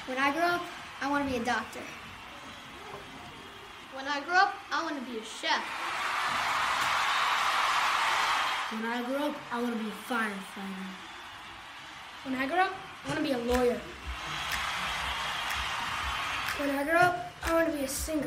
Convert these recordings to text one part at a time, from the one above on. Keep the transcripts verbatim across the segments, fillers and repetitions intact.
When I grow up, I want to be a doctor. When I grow up, I want to be a chef. When I grow up, I want to be a firefighter. When I grow up, I want to be a lawyer. When I grow up, I want to be a singer.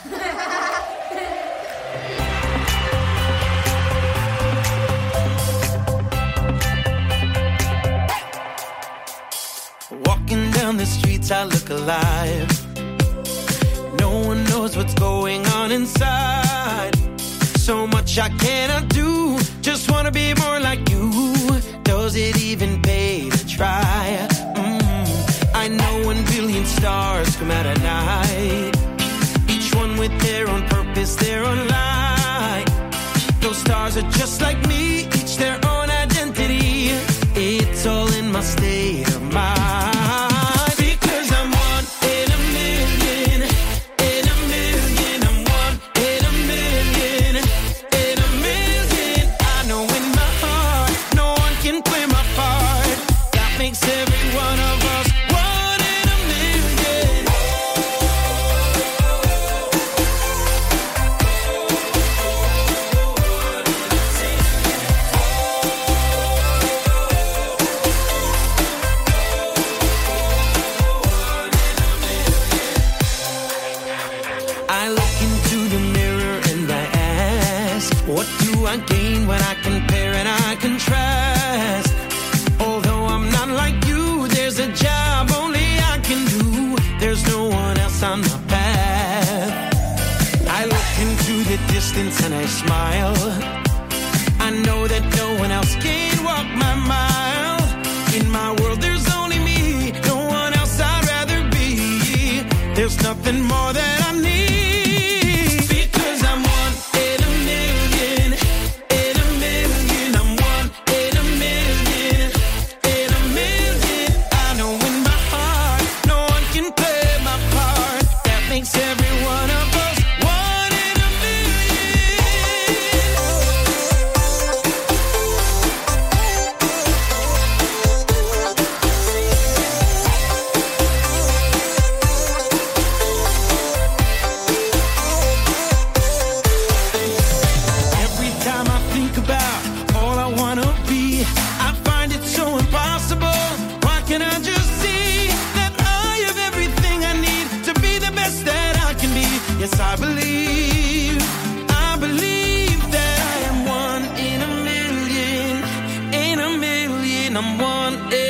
Walking down the streets, I look alive. No one knows what's going on inside. So much I cannot do. Just wanna be more like you. Does it even pay to try? Mm. I know one billion stars come out at night. Each one with their own purpose, their own light. Those stars are just like me, each their own identity. It's all in my state of mind. I gain when I compare and I contrast. Although I'm not like you, there's a job only I can do. There's no one else on my path. I look into the distance and I smile. I know that no one else can walk my mile. In my world there's only me, no one else I'd rather be. There's nothing more that I need. Yes, I believe, I believe that I am one in a million, in a million, I'm one in